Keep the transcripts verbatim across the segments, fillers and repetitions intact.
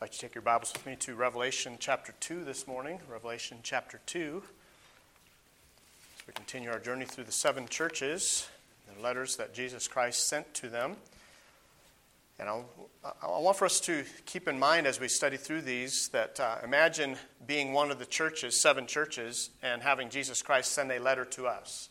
I'd like to take your Bibles with me to Revelation chapter two this morning. Revelation chapter two. As we continue our journey through the seven churches, the letters that Jesus Christ sent to them. And I'll, I want for us to keep in mind as we study through these that uh, imagine being one of the churches, seven churches, and having Jesus Christ send a letter to us.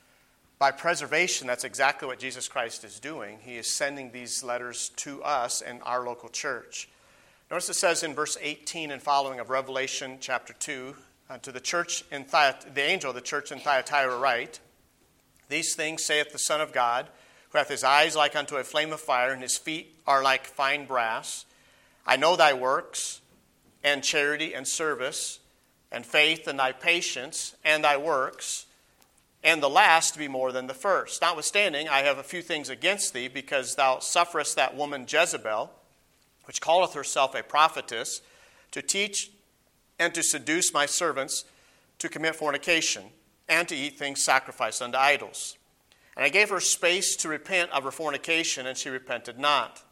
By preservation, that's exactly what Jesus Christ is doing. He is sending these letters to us and our local church. Notice it says in verse eighteen and following of Revelation chapter two, uh, to the church in Thyat- the angel of the church in Thyatira write, "These things saith the Son of God, who hath his eyes like unto a flame of fire, and his feet are like fine brass. I know thy works, and charity, and service, and faith, and thy patience, and thy works, and the last to be more than the first. Notwithstanding, I have a few things against thee, because thou sufferest that woman Jezebel, which calleth herself a prophetess, to teach and to seduce my servants to commit fornication, and to eat things sacrificed unto idols. And I gave her space to repent of her fornication, and she repented not.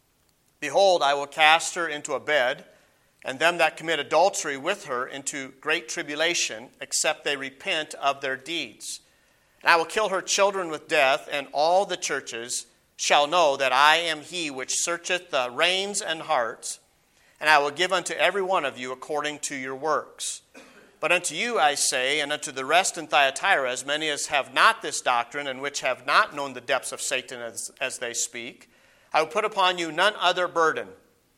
Behold, I will cast her into a bed, and them that commit adultery with her into great tribulation, except they repent of their deeds. And I will kill her children with death, and all the churches shall know that I am he which searcheth the reins and hearts, and I will give unto every one of you according to your works. But unto you I say, and unto the rest in Thyatira, as many as have not this doctrine, and which have not known the depths of Satan as, as they speak, I will put upon you none other burden,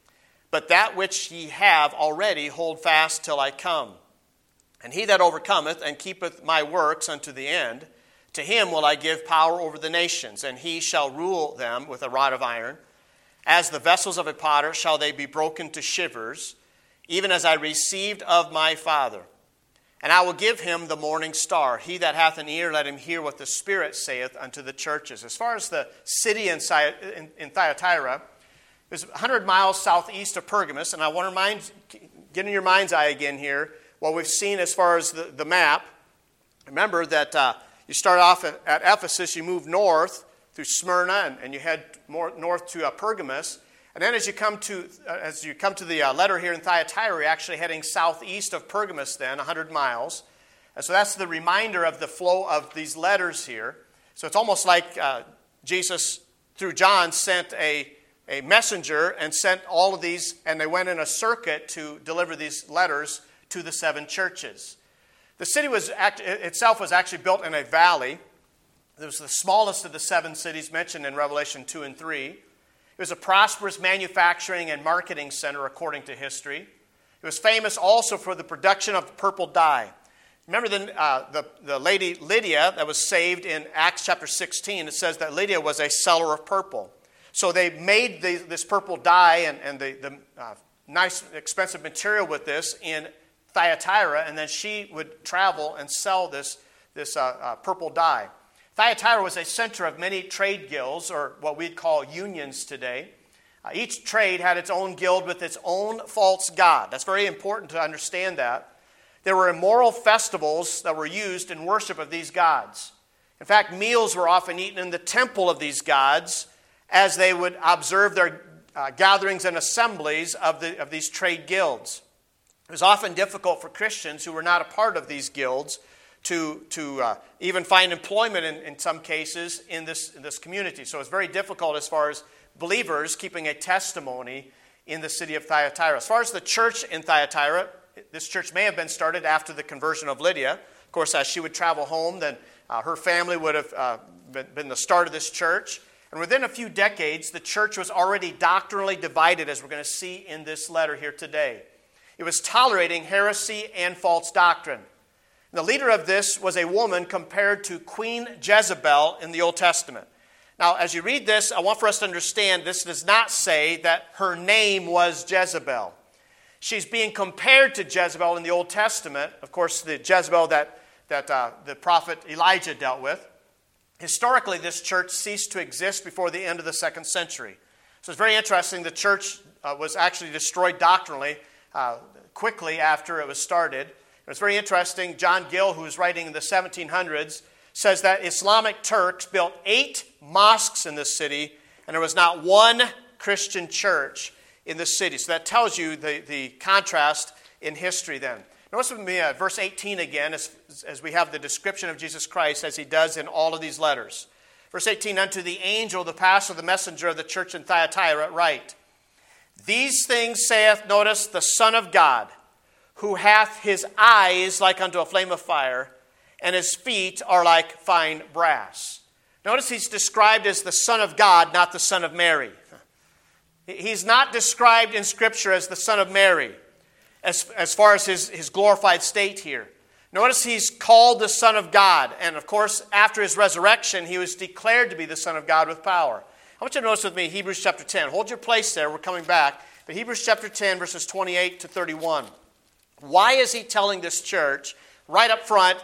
but that which ye have already hold fast till I come. And he that overcometh and keepeth my works unto the end, to him will I give power over the nations, and he shall rule them with a rod of iron. As the vessels of a potter shall they be broken to shivers, even as I received of my Father. And I will give him the morning star. He that hath an ear, let him hear what the Spirit saith unto the churches." As far as the city in, in, in Thyatira, it was one hundred miles southeast of Pergamos. And I want to remind, get in your mind's eye again here, what we've seen as far as the, the map. Remember that uh, you start off at, at Ephesus, you move north through Smyrna, and, and you head more north to uh, Pergamos. And then as you come to uh, as you come to the uh, letter here in Thyatira, you're actually heading southeast of Pergamos then, one hundred miles. And so that's the reminder of the flow of these letters here. So it's almost like uh, Jesus, through John, sent a, a messenger and sent all of these, and they went in a circuit to deliver these letters to the seven churches. The city was act- itself was actually built in a valley. It was the smallest of the seven cities mentioned in Revelation two and three. It was a prosperous manufacturing and marketing center according to history. It was famous also for the production of purple dye. Remember the, uh, the, the lady Lydia that was saved in Acts chapter sixteen. It says that Lydia was a seller of purple. So they made the, this purple dye and, and the, the uh, nice expensive material with this in Thyatira, and then she would travel and sell this, this uh, uh, purple dye. Thyatira was a center of many trade guilds, or what we'd call unions today. Uh, each trade had its own guild with its own false god. That's very important to understand that. There were immoral festivals that were used in worship of these gods. In fact, meals were often eaten in the temple of these gods as they would observe their uh, gatherings and assemblies of, the, of these trade guilds. It was often difficult for Christians who were not a part of these guilds to, to uh, even find employment in, in some cases in this, in this community. So it's very difficult as far as believers keeping a testimony in the city of Thyatira. As far as the church in Thyatira, this church may have been started after the conversion of Lydia. Of course, as she would travel home, then uh, her family would have uh, been, been the start of this church. And within a few decades, the church was already doctrinally divided, as we're going to see in this letter here today. It was tolerating heresy and false doctrine. The leader of this was a woman compared to Queen Jezebel in the Old Testament. Now, as you read this, I want for us to understand this does not say that her name was Jezebel. She's being compared to Jezebel in the Old Testament, of course, the Jezebel that, that uh, the prophet Elijah dealt with. Historically, this church ceased to exist before the end of the second century. So it's very interesting. The church uh, was actually destroyed doctrinally uh, quickly after it was started. It's very interesting. John Gill, who was writing in the seventeen hundreds, says that Islamic Turks built eight mosques in this city, and there was not one Christian church in the city. So that tells you the, the contrast in history then. Notice with me uh, verse eighteen again, as, as we have the description of Jesus Christ as he does in all of these letters. Verse eighteen, unto the angel, the pastor, the messenger of the church in Thyatira write, these things saith, notice, the Son of God, who hath his eyes like unto a flame of fire, and his feet are like fine brass. Notice he's described as the Son of God, not the Son of Mary. He's not described in Scripture as the Son of Mary, as, as far as his, his glorified state here. Notice he's called the Son of God, and of course, after his resurrection, he was declared to be the Son of God with power. I want you to notice with me Hebrews chapter ten. Hold your place there. We're coming back. But Hebrews chapter ten, verses twenty-eight to thirty-one. Why is he telling this church right up front,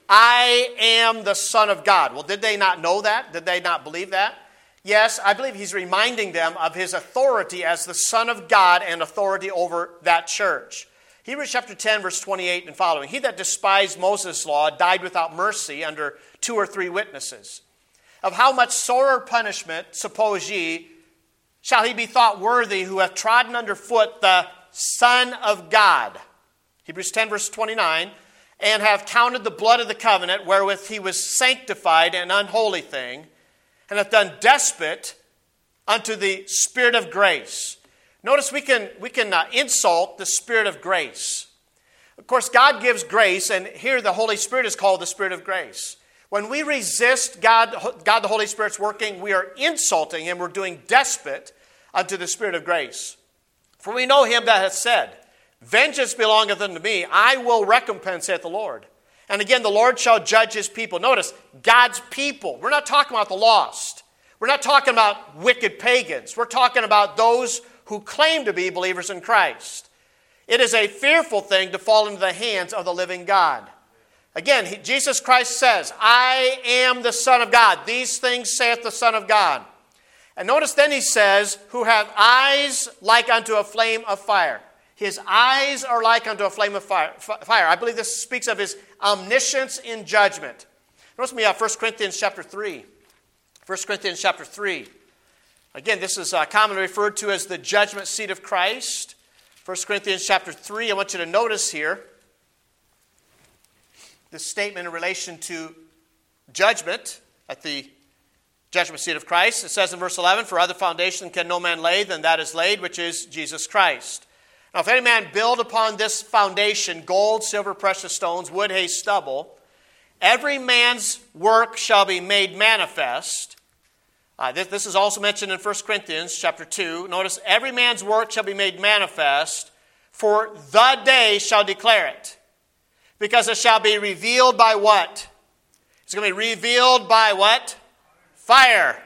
I am the Son of God? Well, did they not know that? Did they not believe that? Yes, I believe he's reminding them of his authority as the Son of God and authority over that church. Hebrews chapter ten, verse twenty-eight and following. He that despised Moses' law died without mercy under two or three witnesses. Of how much sorer punishment, suppose ye, shall he be thought worthy who hath trodden under foot the Son of God? Hebrews ten, verse twenty-nine. And have counted the blood of the covenant wherewith he was sanctified an unholy thing, and hath done despot unto the Spirit of grace. Notice we can, we can uh, insult the Spirit of grace. Of course, God gives grace, and here the Holy Spirit is called the Spirit of grace. When we resist God, God the Holy Spirit's working, we are insulting him. We're doing despot unto the Spirit of grace. For we know him that hath said, vengeance belongeth unto me, I will recompense, saith the Lord. And again, the Lord shall judge his people. Notice, God's people. We're not talking about the lost. We're not talking about wicked pagans. We're talking about those who claim to be believers in Christ. It is a fearful thing to fall into the hands of the living God. Again, he, Jesus Christ says, I am the Son of God. These things saith the Son of God. And notice then he says, who have eyes like unto a flame of fire. His eyes are like unto a flame of fire. fire. I believe this speaks of his omniscience in judgment. Notice me uh, First Corinthians chapter three. First Corinthians chapter three. Again, this is uh, commonly referred to as the judgment seat of Christ. First Corinthians chapter three, I want you to notice here this statement in relation to judgment at the judgment seat of Christ. It says in verse eleven, for other foundation can no man lay than that is laid, which is Jesus Christ. Now, if any man build upon this foundation gold, silver, precious stones, wood, hay, stubble, every man's work shall be made manifest. Uh, this, this is also mentioned in First Corinthians chapter two. Notice, every man's work shall be made manifest, for the day shall declare it. Because it shall be revealed by what? It's going to be revealed by what? Fire.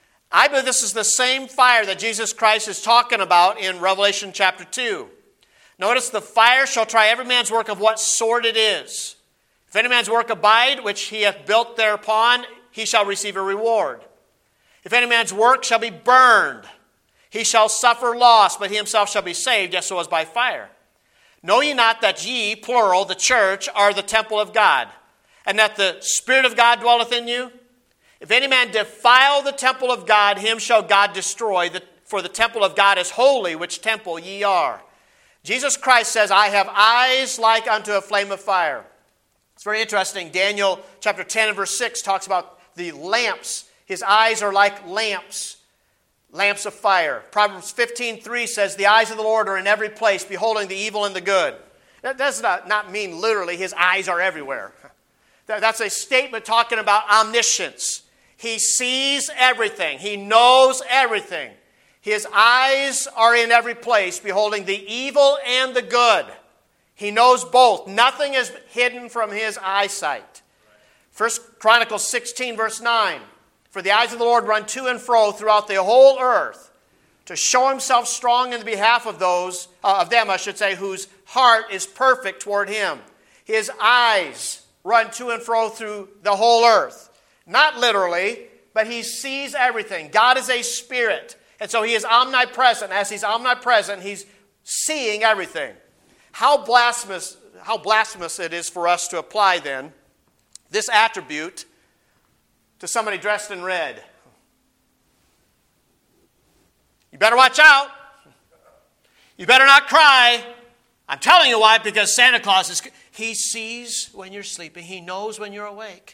I believe this is the same fire that Jesus Christ is talking about in Revelation chapter two. Notice, the fire shall try every man's work of what sort it is. If any man's work abide, which he hath built thereupon, he shall receive a reward. If any man's work shall be burned, he shall suffer loss, but he himself shall be saved, yet so as by fire. Know ye not that ye, plural, the church, are the temple of God, and that the Spirit of God dwelleth in you? If any man defile the temple of God, him shall God destroy, for the temple of God is holy, which temple ye are. Jesus Christ says, I have eyes like unto a flame of fire. It's very interesting. Daniel chapter ten and verse six talks about the lamps. His eyes are like lamps, lamps of fire. Proverbs fifteen three says, the eyes of the Lord are in every place, beholding the evil and the good. That does not, not mean literally his eyes are everywhere. That's a statement talking about omniscience. He sees everything. He knows everything. His eyes are in every place, beholding the evil and the good. He knows both. Nothing is hidden from his eyesight. First Chronicles sixteen, verse nine. For the eyes of the Lord run to and fro throughout the whole earth, to show himself strong in the behalf of those, uh, of them, I should say, whose heart is perfect toward him. His eyes run to and fro through the whole earth. Not literally, but he sees everything. God is a spirit, and so he is omnipresent. As he's omnipresent, he's seeing everything. How blasphemous, how blasphemous it is for us to apply then this attribute to somebody dressed in red. You better watch out. You better not cry. I'm telling you why, because Santa Claus is, he sees when you're sleeping. He knows when you're awake.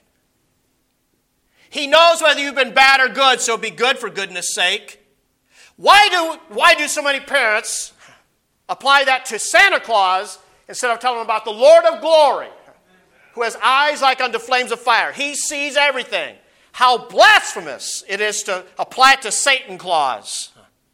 He knows whether you've been bad or good, so be good for goodness sake. Why do, why do so many parents apply that to Santa Claus instead of telling them about the Lord of glory, who has eyes like unto flames of fire? He sees everything. How blasphemous it is to apply it to Satan Claus.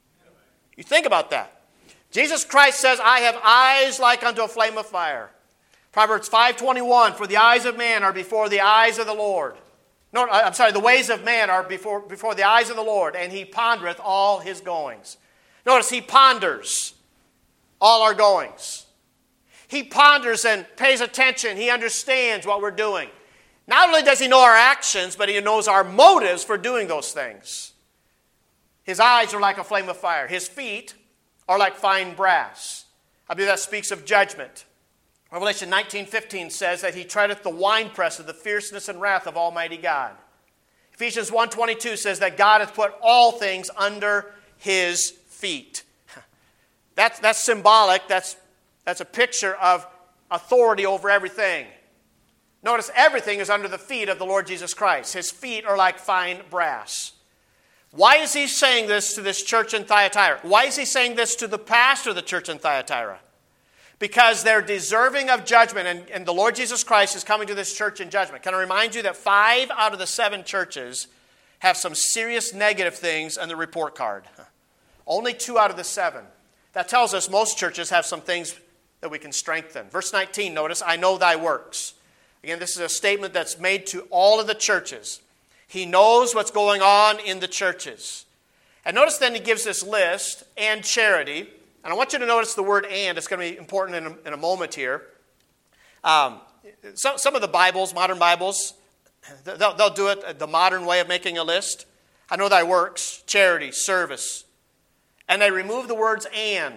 You think about that. Jesus Christ says, I have eyes like unto a flame of fire. Proverbs five twenty-one, for the eyes of man are before the eyes of the Lord. No, I'm sorry, the ways of man are before, before the eyes of the Lord, and he pondereth all his goings. Notice, he ponders all our goings. He ponders and pays attention. He understands what we're doing. Not only does he know our actions, but he knows our motives for doing those things. His eyes are like a flame of fire. His feet are like fine brass. I believe that speaks of judgment. Revelation nineteen fifteen says that he treadeth the winepress of the fierceness and wrath of Almighty God. Ephesians one twenty-two says that God hath put all things under his feet. That's, that's symbolic. That's, that's a picture of authority over everything. Notice everything is under the feet of the Lord Jesus Christ. His feet are like fine brass. Why is he saying this to this church in Thyatira? Why is he saying this to the pastor of the church in Thyatira? Because they're deserving of judgment, and, and the Lord Jesus Christ is coming to this church in judgment. Can I remind you that five out of the seven churches have some serious negative things on the report card? Only two out of the seven. That tells us most churches have some things that we can strengthen. Verse nineteen, notice, I know thy works. Again, this is a statement that's made to all of the churches. He knows what's going on in the churches. And notice then he gives this list, and charity. And I want you to notice the word and. It's going to be important in a, in a moment here. Um, some, some of the Bibles, modern Bibles, they'll, they'll do it the modern way of making a list. I know thy works, charity, service. And they remove the words and.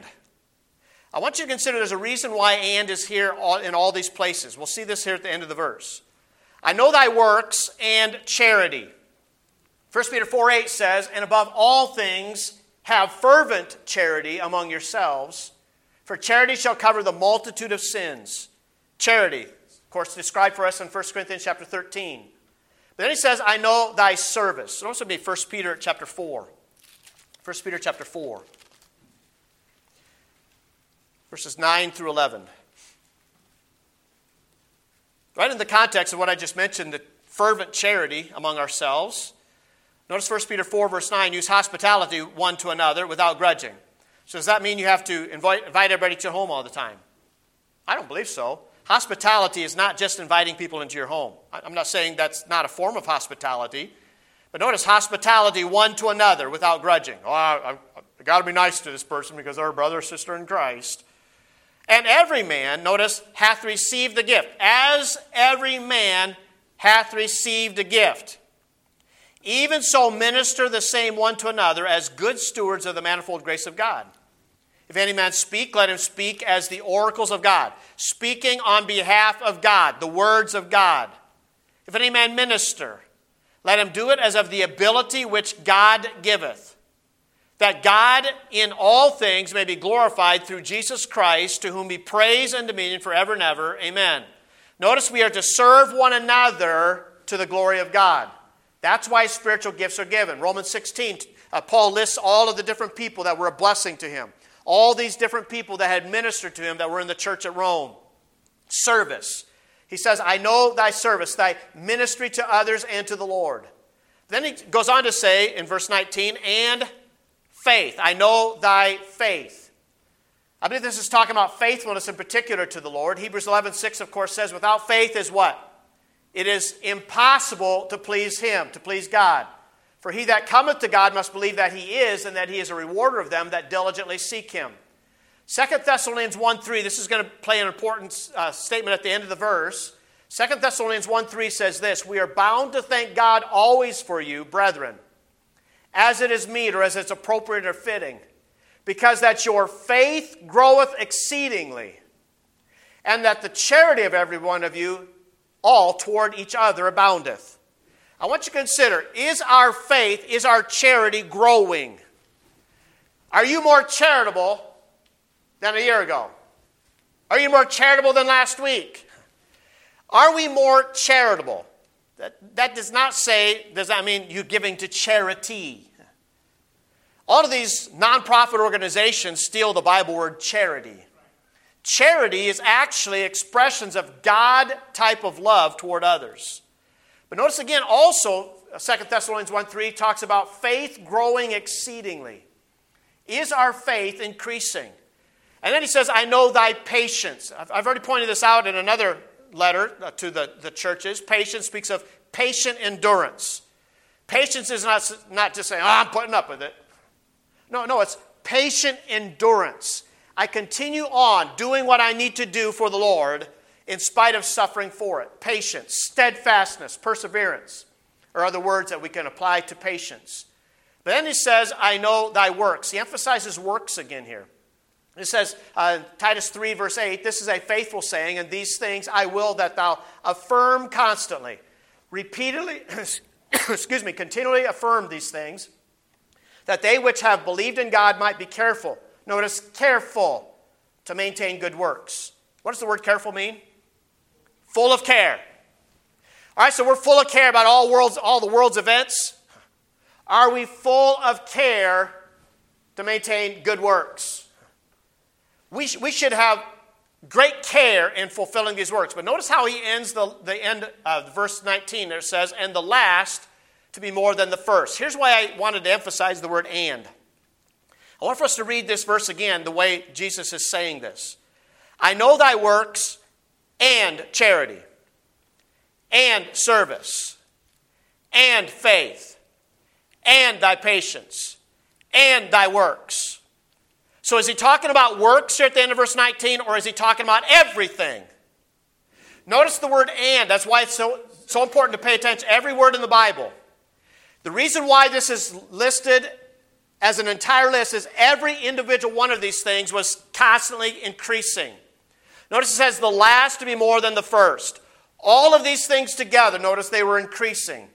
I want you to consider there's a reason why and is here all, in all these places. We'll see this here at the end of the verse. I know thy works and charity. First Peter four eight says, and above all things, have fervent charity among yourselves, for charity shall cover the multitude of sins. Charity, of course, described for us in First Corinthians chapter thirteen. But then he says, I know thy service. It'll also be First Peter chapter four. First Peter chapter four. Verses nine through eleven. Right in the context of what I just mentioned, the fervent charity among ourselves. Notice First Peter four, verse nine, use hospitality one to another without grudging. So does that mean you have to invite, invite everybody to your home all the time? I don't believe so. Hospitality is not just inviting people into your home. I'm not saying that's not a form of hospitality. But notice hospitality one to another without grudging. Oh, I, I, I got to be nice to this person because they're a brother or sister in Christ. And every man, notice, hath received the gift. As every man hath received a gift. Even so minister the same one to another as good stewards of the manifold grace of God. If any man speak, let him speak as the oracles of God, speaking on behalf of God, the words of God. If any man minister, let him do it as of the ability which God giveth, that God in all things may be glorified through Jesus Christ, to whom be praise and dominion forever and ever. Amen. Notice we are to serve one another to the glory of God. That's why spiritual gifts are given. Romans sixteen, uh, Paul lists all of the different people that were a blessing to him. All these different people that had ministered to him that were in the church at Rome. Service. He says, I know thy service, thy ministry to others and to the Lord. Then he goes on to say in verse nineteen, and faith. I know thy faith. I believe this is talking about faithfulness in particular to the Lord. Hebrews eleven six, of course, says, without faith is what? It is impossible to please him, to please God. For he that cometh to God must believe that he is, and that he is a rewarder of them that diligently seek him. Second Thessalonians one three, this is going to play an important uh, statement at the end of the verse. Second Thessalonians one three says this, we are bound to thank God always for you, brethren, as it is meet or as it's appropriate or fitting, because that your faith groweth exceedingly, and that the charity of every one of you all toward each other aboundeth. I want you to consider, is our faith, is our charity growing? Are you more charitable than a year ago? Are you more charitable than last week? Are we more charitable? That, that does not say, does that mean you're giving to charity? All of these nonprofit organizations steal the Bible word charity. Charity is actually expressions of God type of love toward others. But notice again also, Second Thessalonians one three talks about faith growing exceedingly. Is our faith increasing? And then he says, I know thy patience. I've, I've already pointed this out in another letter to the, the churches. Patience speaks of patient endurance. Patience is not, not just saying, oh, I'm putting up with it. No, no, it's patient endurance. I continue on doing what I need to do for the Lord in spite of suffering for it. Patience, steadfastness, perseverance are other words that we can apply to patience. But then he says, I know thy works. He emphasizes works again here. It says, uh, Titus three, verse eight, this is a faithful saying, and these things I will that thou affirm constantly. Repeatedly, excuse me, continually affirm these things, that they which have believed in God might be careful. Notice, careful to maintain good works. What does the word careful mean? Full of care. All right, so we're full of care about all world's, all the world's events. Are we full of care to maintain good works? We, sh- we should have great care in fulfilling these works. But notice how he ends the, the end of verse nineteen. There it says, and the last to be more than the first. Here's why I wanted to emphasize the word and. I want for us to read this verse again the way Jesus is saying this. I know thy works and charity and service and faith and thy patience and thy works. So is he talking about works here at the end of verse nineteen, or is he talking about everything? Notice the word and. That's why it's so, so important to pay attention to every word in the Bible. The reason why this is listed as an entire list is every individual one of these things was constantly increasing. Notice it says the last to be more than the first. All of these things together, notice they were increasing.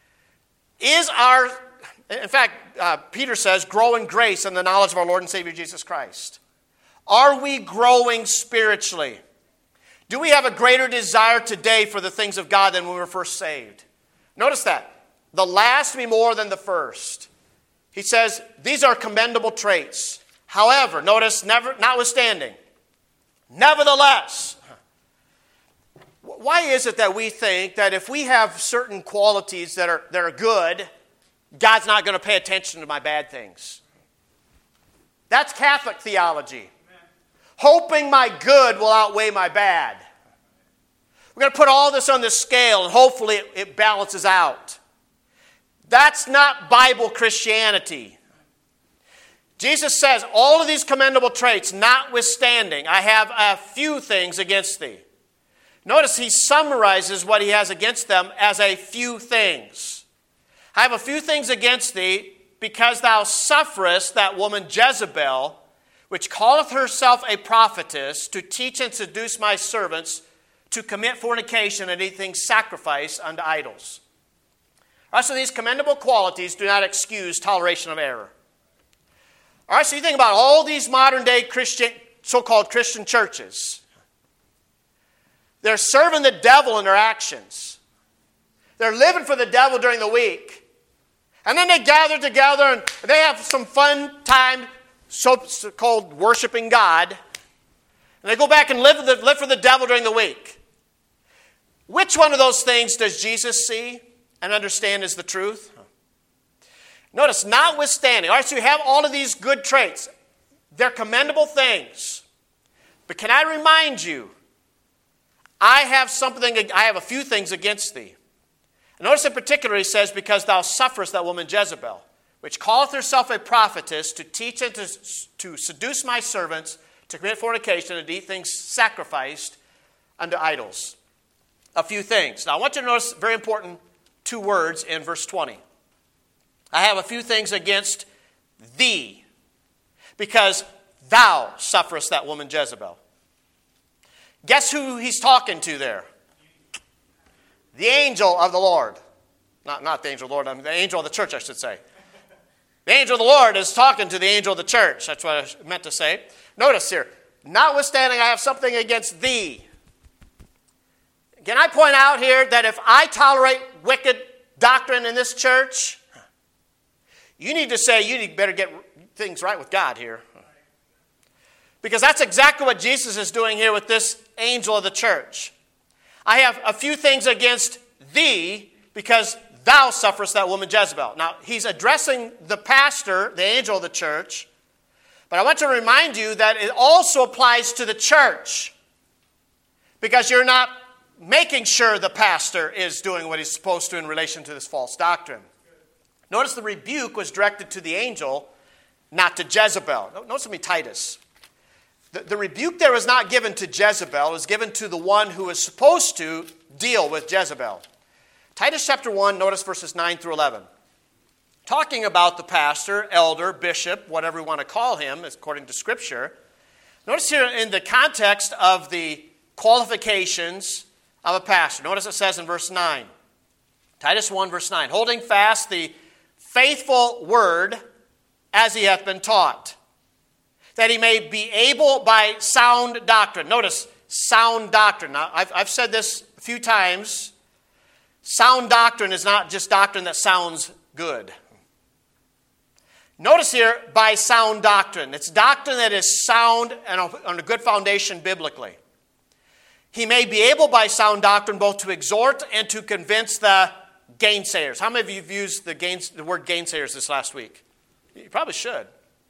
Is our, in fact, uh, Peter says, grow in grace and the knowledge of our Lord and Savior Jesus Christ. Are we growing spiritually? Do we have a greater desire today for the things of God than when we were first saved? Notice that. The last to be more than the first. He says, these are commendable traits. However, notice, never, notwithstanding, nevertheless. Why is it that we think that if we have certain qualities that are, that are good, God's not going to pay attention to my bad things? That's Catholic theology. Amen. Hoping my good will outweigh my bad. We're going to put all this on the scale and hopefully it, it balances out. That's not Bible Christianity. Jesus says, all of these commendable traits notwithstanding, I have a few things against thee. Notice he summarizes what he has against them as a few things. I have a few things against thee because thou sufferest that woman Jezebel, which calleth herself a prophetess, to teach and seduce my servants to commit fornication and eat things sacrificed unto idols. All right, so these commendable qualities do not excuse toleration of error. All right, so you think about all these modern day Christian, so-called Christian churches. They're serving the devil in their actions. They're living for the devil during the week. And then they gather together and they have some fun time so-called worshiping God. And they go back and live, the, live for the devil during the week. Which one of those things does Jesus see and understand is the truth? Notice, notwithstanding. All right, so you have all of these good traits. They're commendable things. But can I remind you, I have something, I have a few things against thee. And notice in particular he says, because thou sufferest that woman Jezebel, which calleth herself a prophetess, to teach and to, to seduce my servants, to commit fornication and to eat things sacrificed unto idols. A few things. Now I want you to notice very important two words in verse twenty. I have a few things against thee, because thou sufferest that woman Jezebel. Guess who he's talking to there? The angel of the Lord. Not, not the angel of the Lord, I mean the angel of the church, I should say. The angel of the Lord is talking to the angel of the church. That's what I meant to say. Notice here, Notwithstanding, I have something against thee. Can I point out here that if I tolerate wicked doctrine in this church, you need to say you need better get things right with God here. Because that's exactly what Jesus is doing here with this angel of the church. I have a few things against thee because thou sufferest that woman Jezebel. Now, he's addressing the pastor, the angel of the church, but I want to remind you that it also applies to the church because you're not making sure the pastor is doing what he's supposed to in relation to this false doctrine. Notice the rebuke was directed to the angel, not to Jezebel. Notice with me Titus. The, the rebuke there was not given to Jezebel. It was given to the one who was supposed to deal with Jezebel. Titus chapter one, notice verses nine through eleven. Talking about the pastor, elder, bishop, whatever we want to call him, according to Scripture. Notice here in the context of the qualifications of a pastor. Notice it says in verse nine. Titus one, verse nine. Holding fast the faithful word as he hath been taught, that he may be able by sound doctrine. Notice, sound doctrine. Now, I've, I've said this a few times. Sound doctrine is not just doctrine that sounds good. Notice here, by sound doctrine. It's doctrine that is sound and on a good foundation biblically. He may be able by sound doctrine both to exhort and to convince the gainsayers. How many of you have used the, gains, the word gainsayers this last week? You probably should.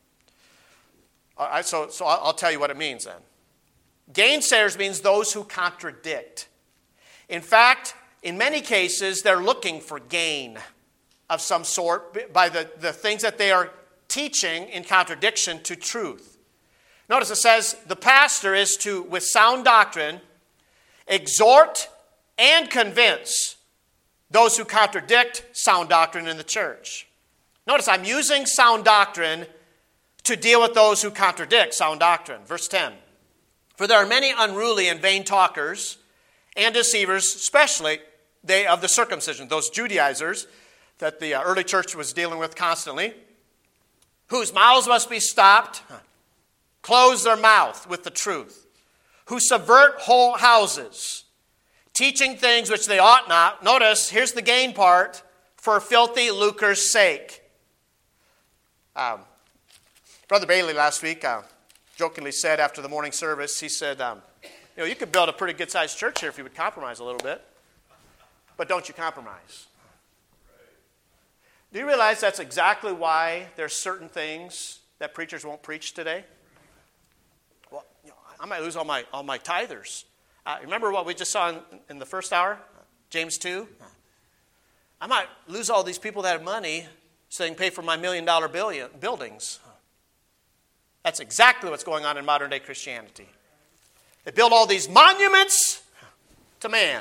All right, so, so I'll tell you what it means then. Gainsayers means those who contradict. In fact, in many cases, they're looking for gain of some sort by the, the things that they are teaching in contradiction to truth. Notice it says the pastor is to, with sound doctrine, exhort and convince those who contradict sound doctrine in the church. Notice I'm using sound doctrine to deal with those who contradict sound doctrine. Verse ten. For there are many unruly and vain talkers and deceivers, especially they of the circumcision, those Judaizers that the early church was dealing with constantly, whose mouths must be stopped, close their mouth with the truth, who subvert whole houses, teaching things which they ought not. Notice, here's the gain part, for filthy lucre's sake. Um, Brother Bailey last week uh, jokingly said after the morning service, he said, um, you know, you could build a pretty good-sized church here if you would compromise a little bit, but don't you compromise. Do you realize that's exactly why there's certain things that preachers won't preach today? Well, you know, I might lose all my all my tithers. Uh, remember what we just saw in, in the first hour, James two? I might lose all these people that have money so they can pay for my million-dollar billion, buildings. That's exactly what's going on in modern-day Christianity. They build all these monuments to man.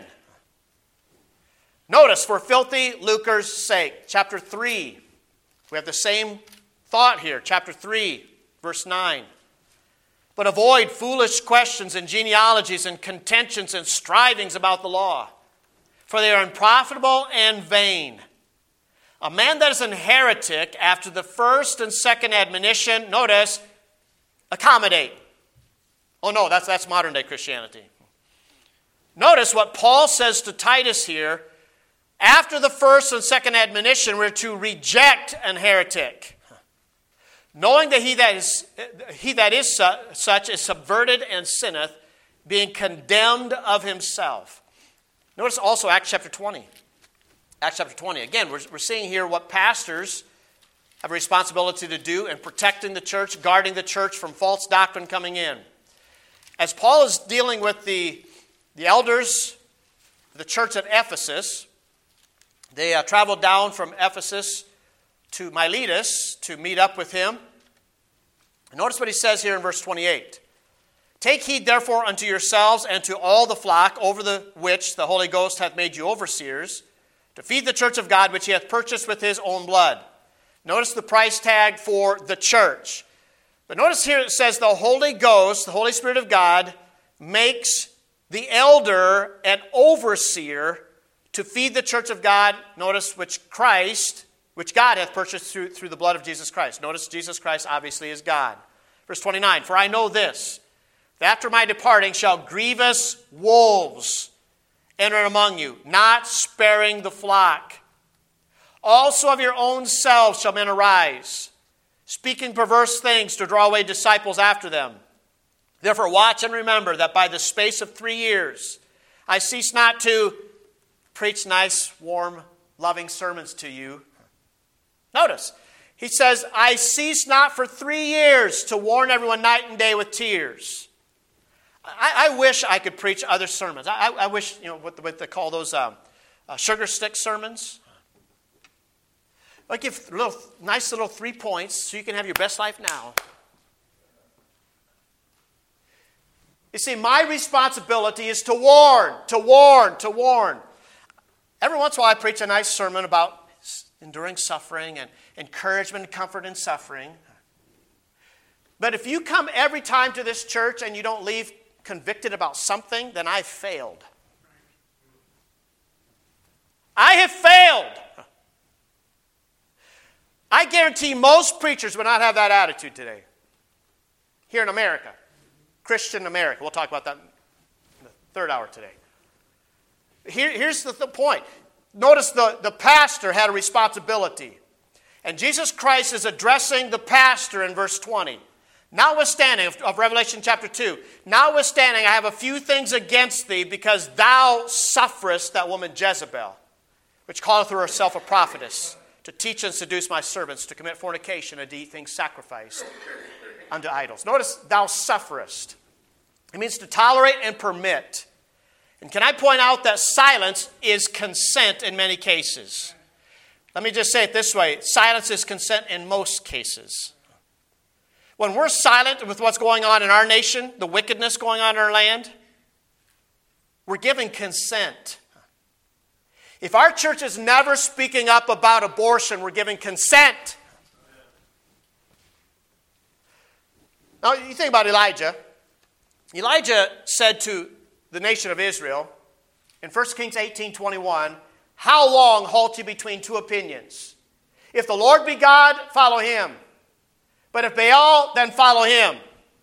Notice, for filthy lucre's sake. Chapter three. We have the same thought here. Chapter three, verse nine. But avoid foolish questions and genealogies and contentions and strivings about the law, for they are unprofitable and vain. A man that is an heretic after the first and second admonition, notice, accommodate. Oh no, that's, that's modern-day Christianity. Notice what Paul says to Titus here. After the first and second admonition, we're to reject an heretic, knowing that he that is, he that is su- such is subverted and sinneth, being condemned of himself. Notice also Acts chapter twenty. Acts chapter twenty. Again, we're, we're seeing here what pastors have a responsibility to do in protecting the church, guarding the church from false doctrine coming in. As Paul is dealing with the, the elders of the church at Ephesus, they uh, traveled down from Ephesus to Miletus to meet up with him. And notice what he says here in verse twenty-eight. Take heed therefore unto yourselves and to all the flock over the which the Holy Ghost hath made you overseers, to feed the church of God which he hath purchased with his own blood. Notice the price tag for the church. But notice here it says the Holy Ghost, the Holy Spirit of God, makes the elder an overseer to feed the church of God, notice, which Christ, which God hath purchased through, through the blood of Jesus Christ. Notice Jesus Christ obviously is God. Verse twenty-nine, for I know this, that after my departing shall grievous wolves enter among you, not sparing the flock. Also of your own selves shall men arise, speaking perverse things to draw away disciples after them. Therefore watch and remember that by the space of three years I cease not to preach nice, warm, loving sermons to you. Notice, he says, I cease not for three years to warn everyone night and day with tears. I, I wish I could preach other sermons. I, I wish, you know, what, what they call those um, uh, sugar stick sermons. I give little, nice little three points so you can have your best life now. You see, my responsibility is to warn, to warn, to warn. Every once in a while I preach a nice sermon about enduring suffering and encouragement and comfort in suffering. But if you come every time to this church and you don't leave convicted about something, then I've failed. I have failed. I guarantee most preachers would not have that attitude today. Here in America. Christian America. We'll talk about that in the third hour today. Here, here's the, the point. Notice the, the pastor had a responsibility. And Jesus Christ is addressing the pastor in verse twenty. Notwithstanding, of, of Revelation chapter two, notwithstanding, I have a few things against thee, because thou sufferest that woman Jezebel, which calleth herself a prophetess, to teach and seduce my servants to commit fornication and to eat things sacrificed unto idols. Notice, thou sufferest. It means to tolerate and permit. And can I point out that silence is consent in many cases? Let me just say it this way. Silence is consent in most cases. When we're silent with what's going on in our nation, the wickedness going on in our land, we're giving consent. If our church is never speaking up about abortion, we're giving consent. Now, you think about Elijah. Elijah said to the nation of Israel in First Kings eighteen twenty-one, how long halt you between two opinions? If the Lord be God, follow him. But if Baal, then follow him.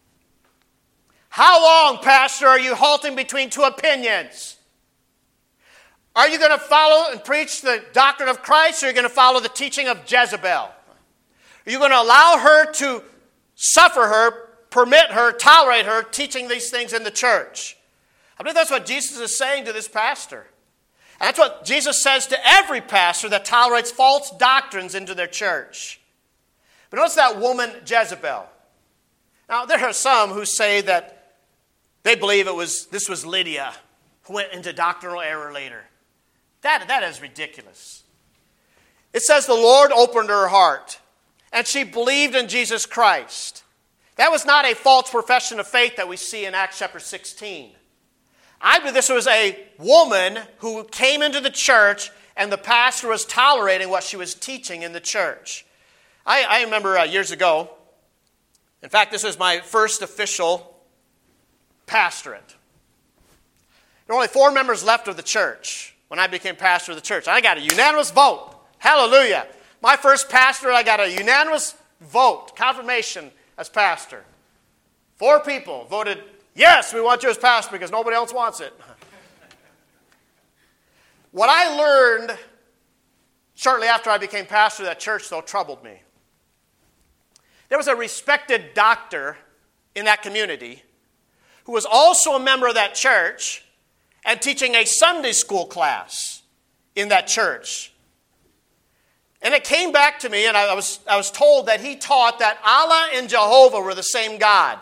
How long, pastor, are you halting between two opinions? Are you going to follow and preach the doctrine of Christ, or are you going to follow the teaching of Jezebel? Are you going to allow her to suffer her, permit her, tolerate her, teaching these things in the church? I believe that's what Jesus is saying to this pastor. And that's what Jesus says to every pastor that tolerates false doctrines into their church. But notice that woman Jezebel. Now, there are some who say that they believe it was this was Lydia who went into doctrinal error later. That, that is ridiculous. It says the Lord opened her heart, and she believed in Jesus Christ. That was not a false profession of faith that we see in Acts chapter sixteen. I believe this was a woman who came into the church, and the pastor was tolerating what she was teaching in the church. I, I remember uh, years ago, in fact, this was my first official pastorate. There were only four members left of the church when I became pastor of the church. I got a unanimous vote. Hallelujah. My first pastor, I got a unanimous vote, confirmation as pastor. Four people voted, yes, we want you as pastor because nobody else wants it. What I learned shortly after I became pastor of that church, though, troubled me. There was a respected doctor in that community who was also a member of that church and teaching a Sunday school class in that church. And it came back to me, and I was, I was told that he taught that Allah and Jehovah were the same God.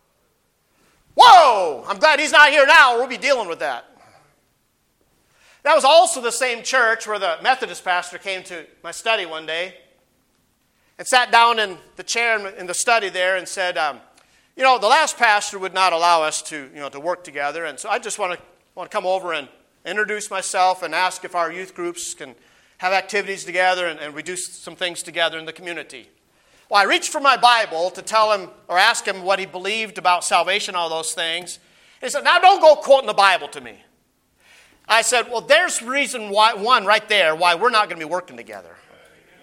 Whoa! I'm glad he's not here now. We'll be dealing with that. That was also the same church where the Methodist pastor came to my study one day and sat down in the chair in the study there and said, um, you know, the last pastor would not allow us to, you know, to work together, and so I just want to want to come over and introduce myself and ask if our youth groups can have activities together and, and we do some things together in the community. Well, I reached for my Bible to tell him or ask him what he believed about salvation, all those things. And he said, now don't go quoting the Bible to me. I said, well, there's reason why, one right there, why we're not going to be working together.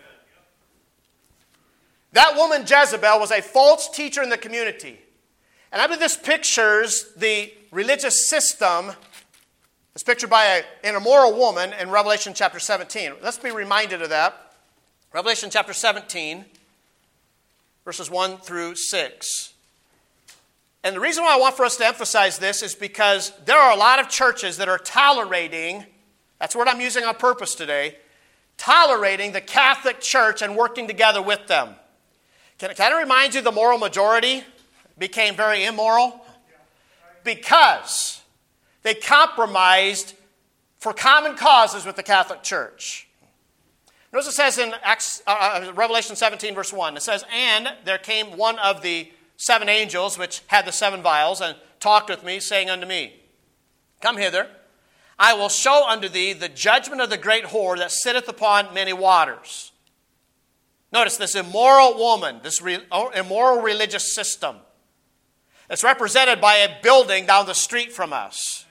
That woman Jezebel was a false teacher in the community. And I believe this pictures the religious system. It's pictured by a, an immoral woman in Revelation chapter seventeen. Let's be reminded of that. Revelation chapter seventeen, verses one through six. And the reason why I want for us to emphasize this is because there are a lot of churches that are tolerating, that's what I'm using on purpose today, tolerating the Catholic Church and working together with them. Can, can I remind you the moral majority became very immoral? Because they compromised for common causes with the Catholic Church. Notice it says in Acts, uh, Revelation seventeen, verse one, it says, "And there came one of the seven angels which had the seven vials, and talked with me, saying unto me, Come hither, I will show unto thee the judgment of the great whore that sitteth upon many waters." Notice this immoral woman, this re- immoral religious system. It's represented by a building down the street from us.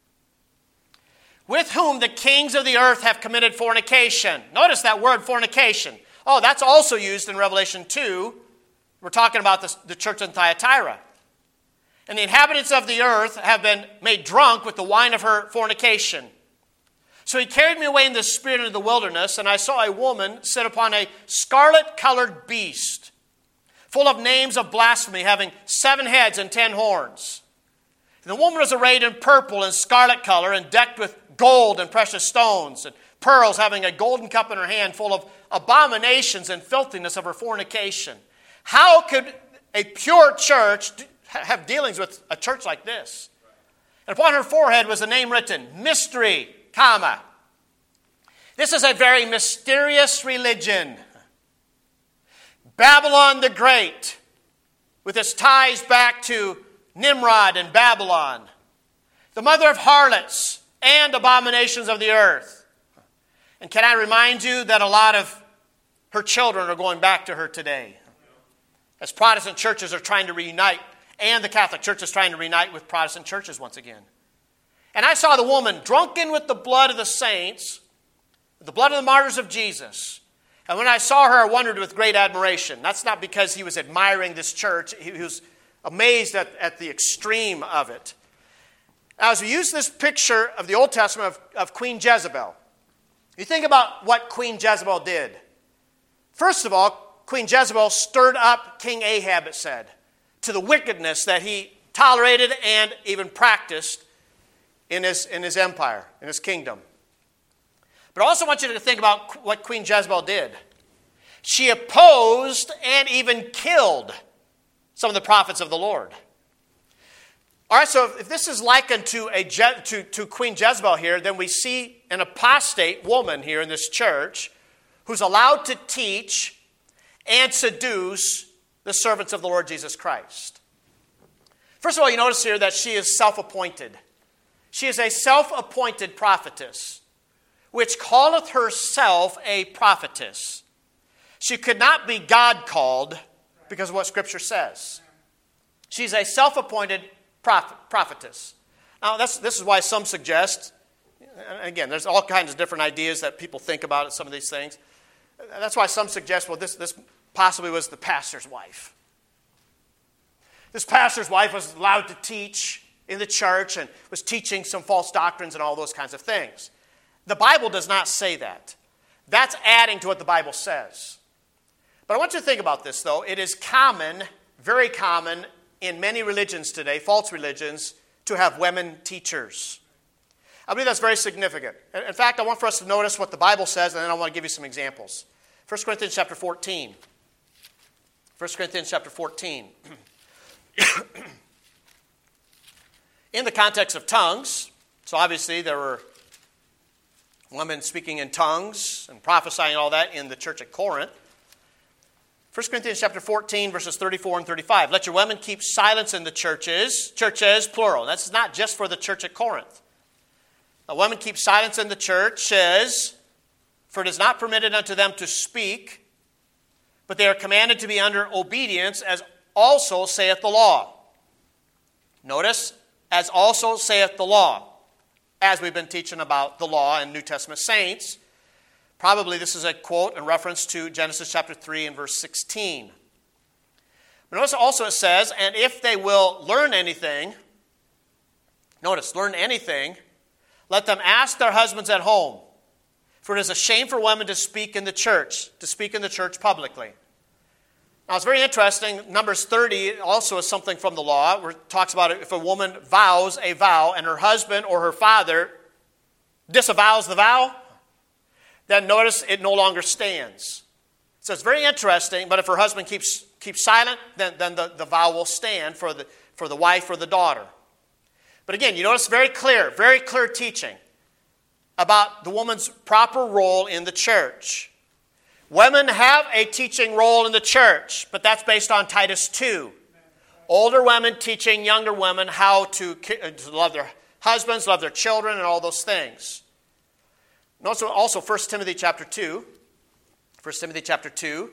"With whom the kings of the earth have committed fornication." Notice that word, fornication. Oh, that's also used in Revelation two. We're talking about the, the church in Thyatira. "And the inhabitants of the earth have been made drunk with the wine of her fornication. So he carried me away in the spirit into the wilderness, and I saw a woman sit upon a scarlet-colored beast, full of names of blasphemy, having seven heads and ten horns. And the woman was arrayed in purple and scarlet color, and decked with gold and precious stones, and pearls, having a golden cup in her hand, full of abominations and filthiness of her fornication." How could a pure church have dealings with a church like this? "And upon her forehead was a name written, Mystery, comma. This is a very mysterious religion. Babylon the Great, with its ties back to Nimrod and Babylon, the mother of harlots and abominations of the earth." And can I remind you that a lot of her children are going back to her today, as Protestant churches are trying to reunite, and the Catholic Church is trying to reunite with Protestant churches once again. "And I saw the woman drunken with the blood of the saints, the blood of the martyrs of Jesus. And when I saw her, I wondered with great admiration." That's not because he was admiring this church. He was amazed at, at the extreme of it. Now, as we use this picture of the Old Testament of, of Queen Jezebel, you think about what Queen Jezebel did. First of all, Queen Jezebel stirred up King Ahab, it said, to the wickedness that he tolerated and even practiced in his, in his empire, in his kingdom. But I also want you to think about what Queen Jezebel did. She opposed and even killed some of the prophets of the Lord. All right, so if this is likened to, a Je- to, to Queen Jezebel here, then we see an apostate woman here in this church who's allowed to teach and seduce the servants of the Lord Jesus Christ. First of all, you notice here that she is self-appointed. She is a self-appointed prophetess, which calleth herself a prophetess. She could not be God-called because of what Scripture says. She's a self-appointed prophet, prophetess. Now, that's, this is why some suggest, and again, there's all kinds of different ideas that people think about some of these things. That's why some suggest, well, this, this possibly was the pastor's wife. This pastor's wife was allowed to teach in the church and was teaching some false doctrines and all those kinds of things. The Bible does not say that. That's adding to what the Bible says. But I want you to think about this, though. It is common, very common, in many religions today, false religions, to have women teachers. I believe that's very significant. In fact, I want for us to notice what the Bible says, and then I want to give you some examples. First Corinthians chapter fourteen. First Corinthians chapter fourteen. In the context of tongues, so obviously there were women speaking in tongues and prophesying and all that in the church at Corinth. First Corinthians chapter fourteen, verses thirty-four and thirty-five. "Let your women keep silence in the churches." Churches, plural. That's not just for the church at Corinth. "A woman keep silence in the churches, for it is not permitted unto them to speak, but they are commanded to be under obedience, as also saith the law." Notice, as also saith the law. As we've been teaching about the law and New Testament saints, probably this is a quote in reference to Genesis chapter three and verse sixteen. Notice also it says, and if they will learn anything, notice, learn anything, let them ask their husbands at home. For it is a shame for women to speak in the church, to speak in the church publicly. Now it's very interesting. Numbers thirty also is something from the law where it talks about if a woman vows a vow and her husband or her father disavows the vow, then notice it no longer stands. So it's very interesting, but if her husband keeps keeps silent, then, then the, the vow will stand for the, for the wife or the daughter. But again, you notice very clear, very clear teaching about the woman's proper role in the church. Women have a teaching role in the church, but that's based on Titus two. Older women teaching younger women how to, to love their husbands, love their children, and all those things. And also, also First Timothy chapter two. First Timothy chapter two.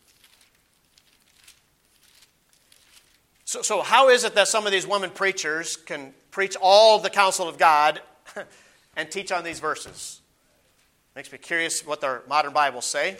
So, so how is it that some of these women preachers can preach all the counsel of God and teach on these verses? Makes me curious what their modern Bibles say.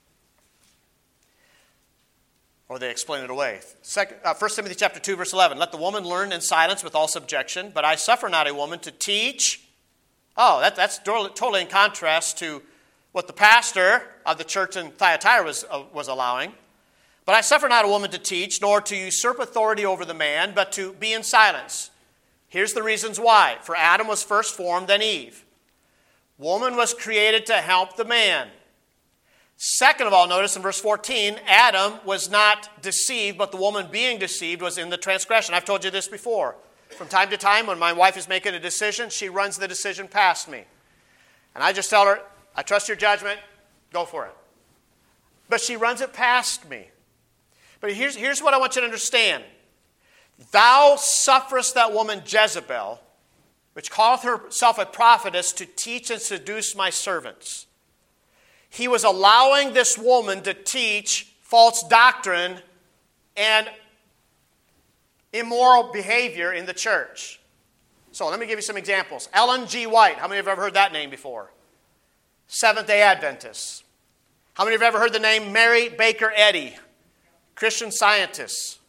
Or they explain it away. Second, uh, First Timothy chapter two, verse eleven. Let the woman learn in silence with all subjection, but I suffer not a woman to teach. Oh, that, that's totally in contrast to what the pastor of the church in Thyatira was, uh, was allowing. But I suffer not a woman to teach, nor to usurp authority over the man, but to be in silence. Here's the reasons why. For Adam was first formed, then Eve. Woman was created to help the man. Second of all, notice in verse fourteen, Adam was not deceived, but the woman being deceived was in the transgression. I've told you this before. From time to time, when my wife is making a decision, she runs the decision past me. And I just tell her, I trust your judgment, go for it. But she runs it past me. But here's, here's what I want you to understand. Thou sufferest that woman Jezebel, which calleth herself a prophetess, to teach and seduce my servants. He was allowing this woman to teach false doctrine and immoral behavior in the church. So let me give you some examples. Ellen G. White. How many of you have ever heard that name before? Seventh-day Adventists. How many of you have ever heard the name Mary Baker Eddy? Christian Scientists.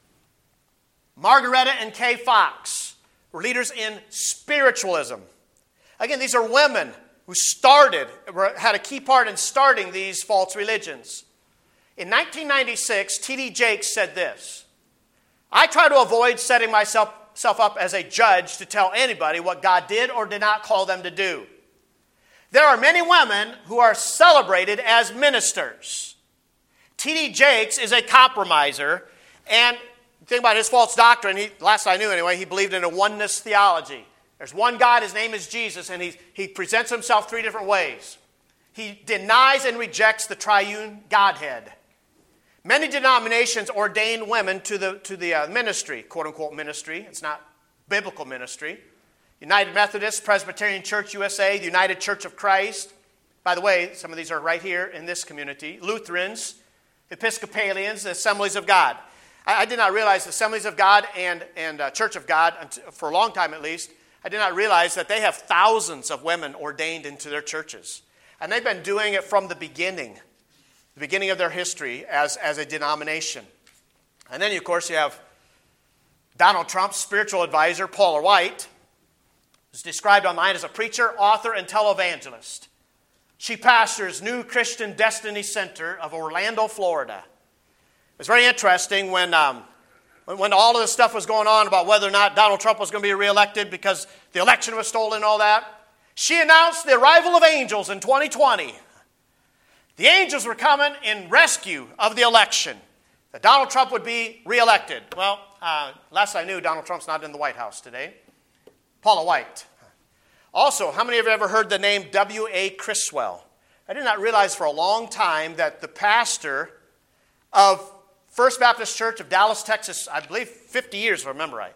Margaretta and Kay Fox were leaders in spiritualism. Again, these are women who started, had a key part in starting these false religions. In nineteen ninety-six, T D Jakes said this: I try to avoid setting myself self up as a judge to tell anybody what God did or did not call them to do. There are many women who are celebrated as ministers. T D Jakes is a compromiser, and the thing about his false doctrine, he, last I knew anyway, he believed in a oneness theology. There's one God, his name is Jesus, and he, he presents himself three different ways. He denies and rejects the triune Godhead. Many denominations ordain women to the, to the uh, ministry, quote-unquote ministry. It's not biblical ministry. United Methodist, Presbyterian Church U S A, the United Church of Christ. By the way, some of these are right here in this community. Lutherans, Episcopalians, the Assemblies of God. I, I did not realize the Assemblies of God and, and uh, Church of God, for a long time at least, I did not realize that they have thousands of women ordained into their churches. And they've been doing it from the beginning, the beginning of their history as, as a denomination. And then, of course, you have Donald Trump's spiritual advisor, Paula White, who's described online as a preacher, author, and televangelist. She pastors New Christian Destiny Center of Orlando, Florida. It was very interesting when, um, when, when all of this stuff was going on about whether or not Donald Trump was going to be reelected because the election was stolen and all that. She announced the arrival of angels in twenty twenty. The angels were coming in rescue of the election, that Donald Trump would be reelected. Well, uh, last I knew, Donald Trump's not in the White House today. Paula White. Also, how many of you have ever heard the name W A Criswell? I did not realize for a long time that the pastor of First Baptist Church of Dallas, Texas, I believe fifty years, if I remember right.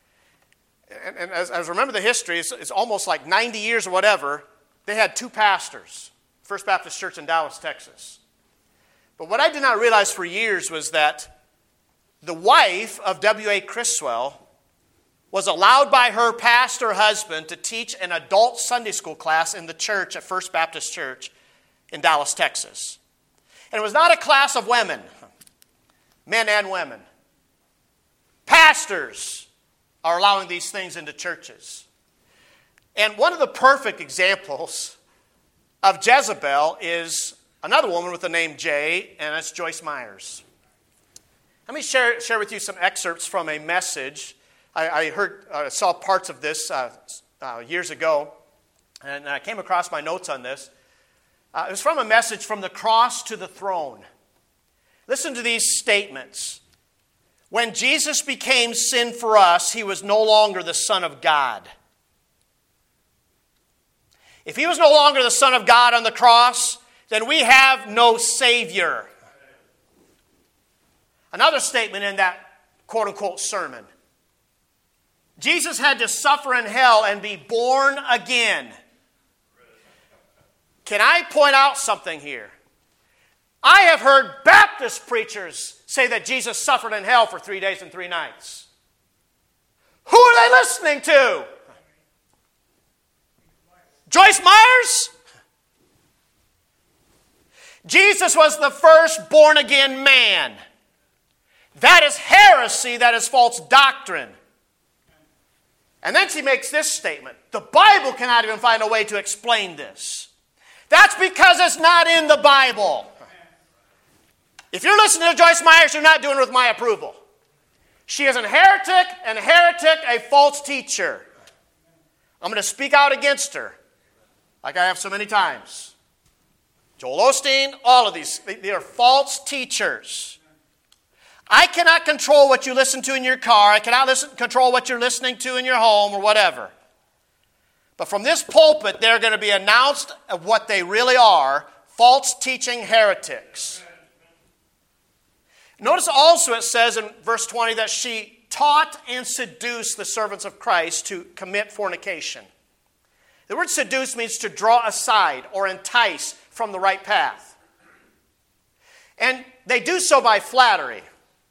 And, and as, as I remember the history, it's, it's almost like ninety years or whatever, they had two pastors, First Baptist Church in Dallas, Texas. But what I did not realize for years was that the wife of W A Criswell was allowed by her pastor husband to teach an adult Sunday school class in the church at First Baptist Church in Dallas, Texas. And it was not a class of women, men and women. Pastors are allowing these things into churches. And one of the perfect examples of Jezebel is another woman with the name Jay, and that's Joyce Myers. Let me share, share with you some excerpts from a message. I, I heard, uh, saw parts of this uh, uh, years ago, and I came across my notes on this. Uh, it was from a message from the cross to the throne. Listen to these statements. When Jesus became sin for us, he was no longer the Son of God. If he was no longer the Son of God on the cross, then we have no Savior. Another statement in that quote-unquote sermon. Jesus had to suffer in hell and be born again. Can I point out something here? I have heard Baptist preachers say that Jesus suffered in hell for three days and three nights. Who are they listening to? Joyce Myers? Jesus was the first born-again man. That is heresy. That is false doctrine. And then she makes this statement. The Bible cannot even find a way to explain this. That's because it's not in the Bible. If you're listening to Joyce Myers, you're not doing it with my approval. She is a heretic, and a heretic, a false teacher. I'm going to speak out against her, like I have so many times. Joel Osteen, all of these, they are false teachers. I cannot control what you listen to in your car. I cannot listen, control what you're listening to in your home or whatever. But from this pulpit, they're going to be announced of what they really are, false teaching heretics. Notice also it says in verse twenty that she taught and seduced the servants of Christ to commit fornication. The word seduce means to draw aside or entice from the right path. And they do so by flattery,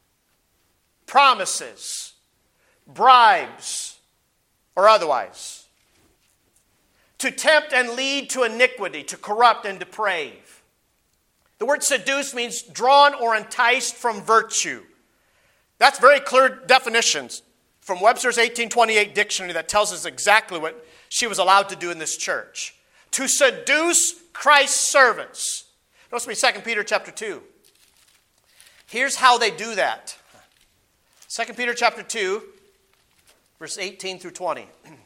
promises, bribes, or otherwise. To tempt and lead to iniquity, to corrupt and deprave. The word seduce means drawn or enticed from virtue. That's very clear definitions from Webster's eighteen twenty-eight dictionary that tells us exactly what she was allowed to do in this church. To seduce Christ's servants. Notice me Second Peter chapter two. Here's how they do that. Second Peter chapter two, verse eighteen through twenty.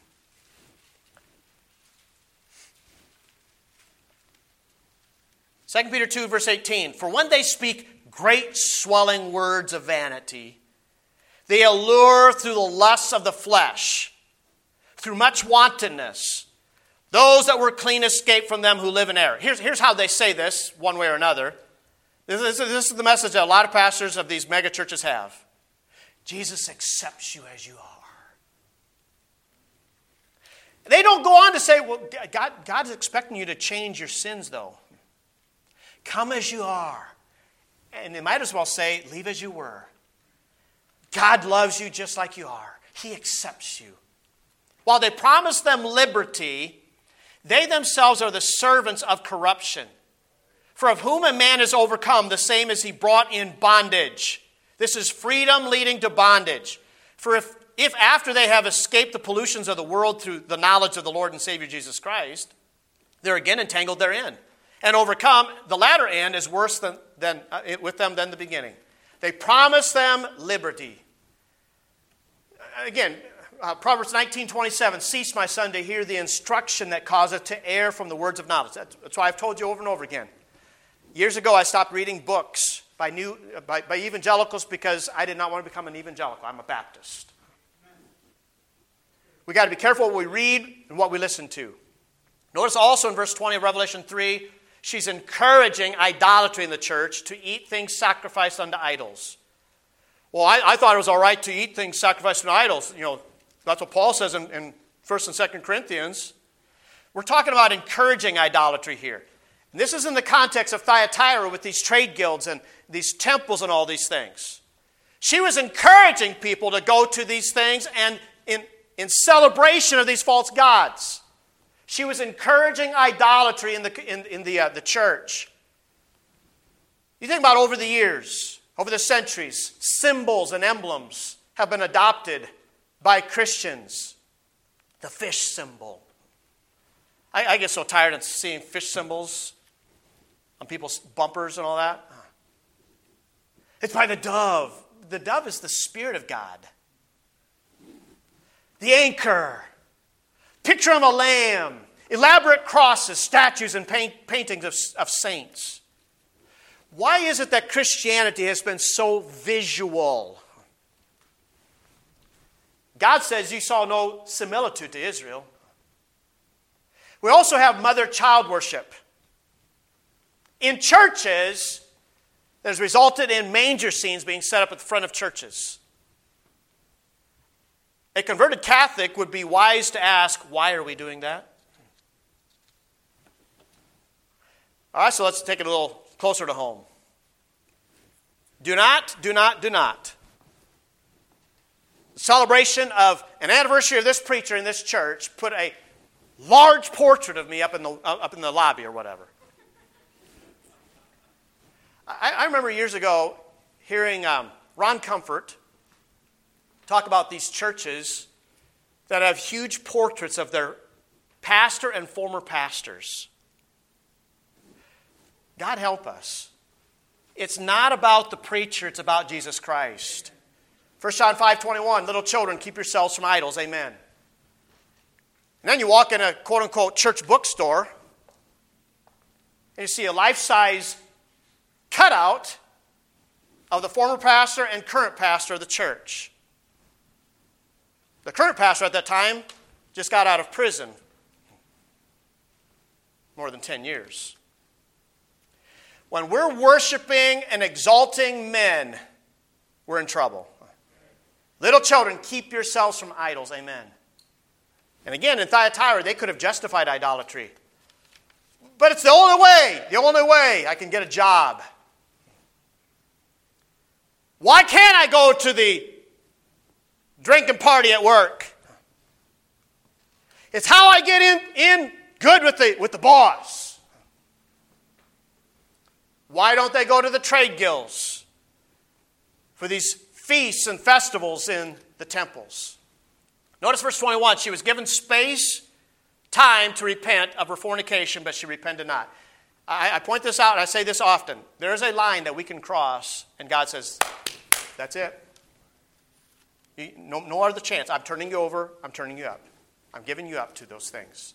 Second Peter two, verse eighteen. For when they speak great swelling words of vanity, they allure through the lusts of the flesh, through much wantonness. Those that were clean escape from them who live in error. Here's, here's how they say this, one way or another. This is, this is the message that a lot of pastors of these mega churches have. Jesus accepts you as you are. They don't go on to say, well, God, God's expecting you to change your sins, though. Come as you are. And they might as well say, leave as you were. God loves you just like you are. He accepts you. While they promise them liberty, they themselves are the servants of corruption. For of whom a man is overcome, the same as he brought in bondage. This is freedom leading to bondage. For if, if after they have escaped the pollutions of the world through the knowledge of the Lord and Savior Jesus Christ, they're again entangled therein. And overcome, the latter end is worse than, than uh, with them than the beginning. They promise them liberty. Again, uh, Proverbs nineteen twenty-seven, cease, my son, to hear the instruction that causeth to err from the words of knowledge. That's, that's why I've told you over and over again. Years ago, I stopped reading books by, new, by, by evangelicals because I did not want to become an evangelical. I'm a Baptist. We got to be careful what we read and what we listen to. Notice also in verse twenty of Revelation three, she's encouraging idolatry in the church to eat things sacrificed unto idols. Well, I, I thought it was all right to eat things sacrificed unto idols. You know, that's what Paul says in, in First and Second Corinthians. We're talking about encouraging idolatry here. And this is in the context of Thyatira with these trade guilds and these temples and all these things. She was encouraging people to go to these things and in, in celebration of these false gods. She was encouraging idolatry in the, in, in the, uh, the church. You think about over the years, over the centuries, symbols and emblems have been adopted by Christians. The fish symbol. I, I get so tired of seeing fish symbols on people's bumpers and all that. It's by the dove. The dove is the Spirit of God. The anchor. Picture of a lamb. Elaborate crosses, statues, and paint, paintings of, of saints. Why is it that Christianity has been so visual? God says you saw no similitude to Israel. We also have mother-child worship. In churches, that has resulted in manger scenes being set up at the front of churches. A converted Catholic would be wise to ask, why are we doing that? All right, so let's take it a little closer to home. Do not, do not, do not. The celebration of an anniversary of this preacher in this church put a large portrait of me up in the, up in the lobby or whatever. I, I remember years ago hearing um, Ron Comfort talk about these churches that have huge portraits of their pastor and former pastors. God help us. It's not about the preacher, it's about Jesus Christ. First John five twenty-one, little children, keep yourselves from idols. Amen. And then you walk in a quote-unquote church bookstore and you see a life-size cutout of the former pastor and current pastor of the church. The current pastor at that time just got out of prison. More than ten years. When we're worshiping and exalting men, we're in trouble. Little children, keep yourselves from idols. Amen. And again, in Thyatira, they could have justified idolatry. But it's the only way, the only way I can get a job. Why can't I go to the drinking party at work? It's how I get in, in good with the, with the boss. Why don't they go to the trade guilds for these feasts and festivals in the temples? Notice verse twenty-one. She was given space, time to repent of her fornication, but she repented not. I, I point this out, and I say this often. There is a line that we can cross, and God says, that's it. You, no, no other chance. I'm turning you over. I'm turning you up. I'm giving you up to those things.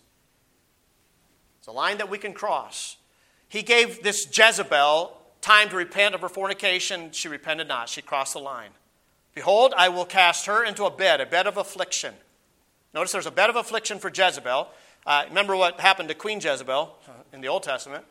It's a line that we can cross. He gave this Jezebel time to repent of her fornication. She repented not. She crossed the line. Behold, I will cast her into a bed, a bed of affliction. Notice there's a bed of affliction for Jezebel. Uh, remember what happened to Queen Jezebel in the Old Testament?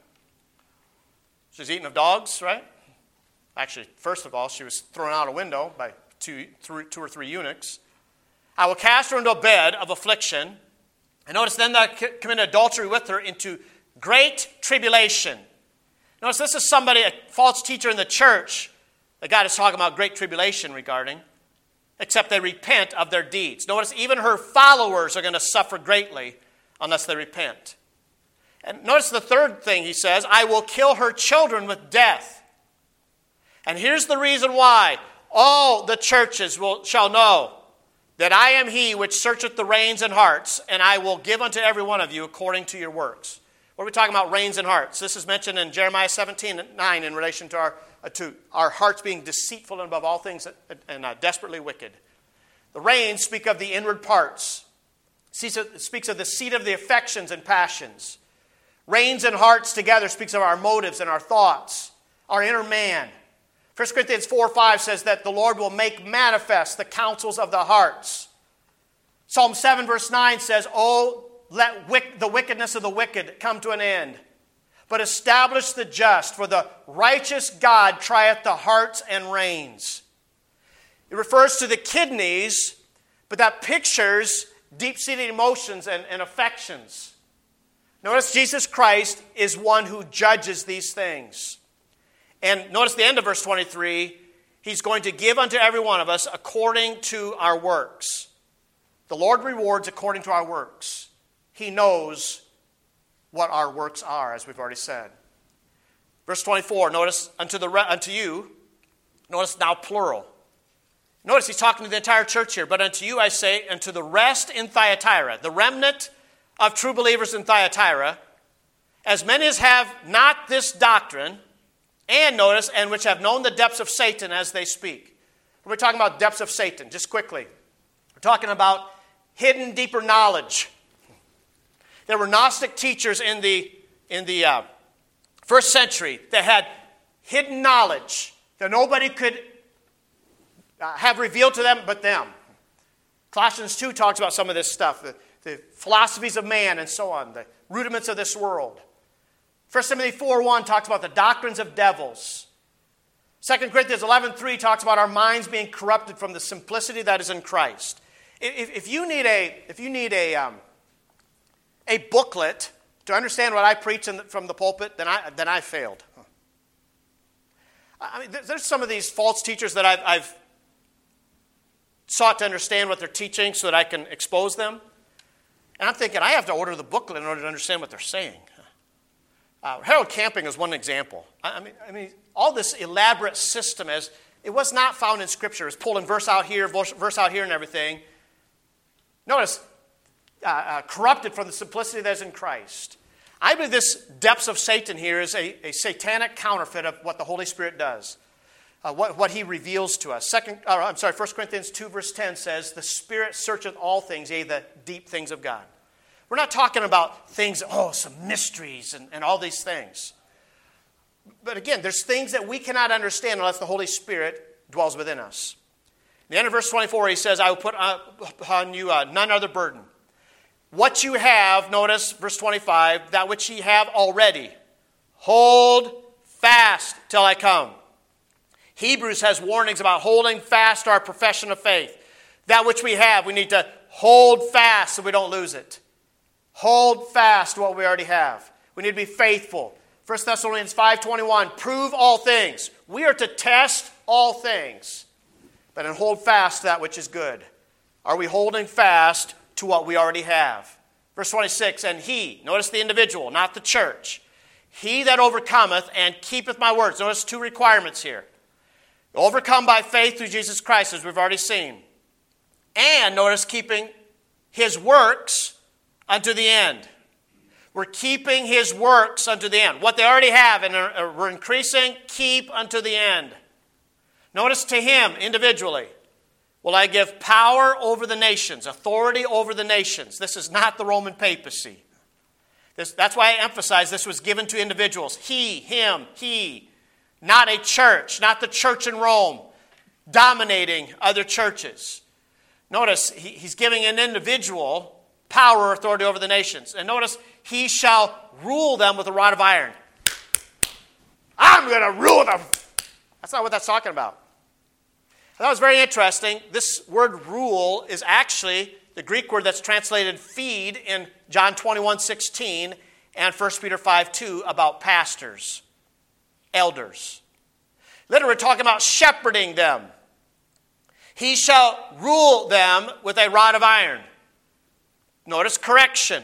She was eaten of dogs, right? Actually, first of all, she was thrown out a window by two, three, two or three eunuchs. I will cast her into a bed of affliction. And notice then that committed adultery with her into great tribulation. Notice this is somebody, a false teacher in the church, that God is talking about great tribulation regarding, except they repent of their deeds. Notice even her followers are going to suffer greatly unless they repent. And notice the third thing he says, I will kill her children with death. And here's the reason why. All the churches will, shall know that I am he which searcheth the reins and hearts, and I will give unto every one of you according to your works. What are we talking about, reins and hearts? This is mentioned in Jeremiah seventeen nine in relation to our, uh, to our hearts being deceitful and above all things and uh, desperately wicked. The reins speak of the inward parts. It speaks of the seat of the affections and passions. Reins and hearts together speaks of our motives and our thoughts, our inner man. First Corinthians four five says that the Lord will make manifest the counsels of the hearts. Psalm seven verse nine says, Oh, let wick, the wickedness of the wicked come to an end, but establish the just, for the righteous God trieth the hearts and reins. It refers to the kidneys, but that pictures deep-seated emotions and, and affections. Notice Jesus Christ is one who judges these things. And notice the end of verse twenty-three, he's going to give unto every one of us according to our works. The Lord rewards according to our works. He knows what our works are, as we've already said. Verse twenty-four, notice, unto, the, unto you, notice now plural. Notice he's talking to the entire church here. But unto you I say, and to the rest in Thyatira, the remnant of true believers in Thyatira, as many as have not this doctrine, and notice, and which have known the depths of Satan as they speak. We're talking about depths of Satan, just quickly. We're talking about hidden, deeper knowledge. There were Gnostic teachers in the, in the uh, first century that had hidden knowledge that nobody could uh, have revealed to them but them. Colossians two talks about some of this stuff, the, the philosophies of man and so on, the rudiments of this world. First Timothy four one talks about the doctrines of devils. Second Corinthians eleven three talks about our minds being corrupted from the simplicity that is in Christ. If, if you need a, if you need a, um, a booklet to understand what I preach in the, from the pulpit, then I, then I failed. I mean, there's some of these false teachers that I've, I've sought to understand what they're teaching so that I can expose them. And I'm thinking, I have to order the booklet in order to understand what they're saying. Uh, Harold Camping is one example. I, I mean, I mean, all this elaborate system is, it was not found in Scripture. It's pulling verse out here, verse, verse out here and everything. Notice, uh, uh, corrupted from the simplicity that is in Christ. I believe this depths of Satan here is a, a satanic counterfeit of what the Holy Spirit does, uh, what, what he reveals to us. Second, uh, I'm sorry, First Corinthians two verse ten says, the Spirit searcheth all things, yea, the deep things of God. We're not talking about things, oh, some mysteries and, and all these things. But again, there's things that we cannot understand unless the Holy Spirit dwells within us. In the end of verse twenty-four, he says, I will put upon you uh, none other burden. What you have, notice verse twenty-five, that which ye have already, hold fast till I come. Hebrews has warnings about holding fast our profession of faith. That which we have, we need to hold fast so we don't lose it. Hold fast what we already have. We need to be faithful. First Thessalonians five twenty-one, prove all things. We are to test all things, but then hold fast that which is good. Are we holding fast to what we already have? Verse twenty-six, and he, notice the individual, not the church, he that overcometh and keepeth my words. Notice two requirements here. Overcome by faith through Jesus Christ, as we've already seen. And notice keeping his works unto the end. We're keeping his works unto the end. What they already have and are, we're increasing, keep unto the end. Notice to him individually, will I give power over the nations, authority over the nations. This is not the Roman papacy. This, that's why I emphasize this was given to individuals. He, him, he. Not a church, not the church in Rome, dominating other churches. Notice, he, he's giving an individual power or authority over the nations. And notice, he shall rule them with a rod of iron. I'm going to rule them. That's not what that's talking about. That was very interesting. This word rule is actually the Greek word that's translated feed in John twenty-one sixteen and First Peter five two about pastors, elders. Literally, we're talking about shepherding them. He shall rule them with a rod of iron. Notice correction.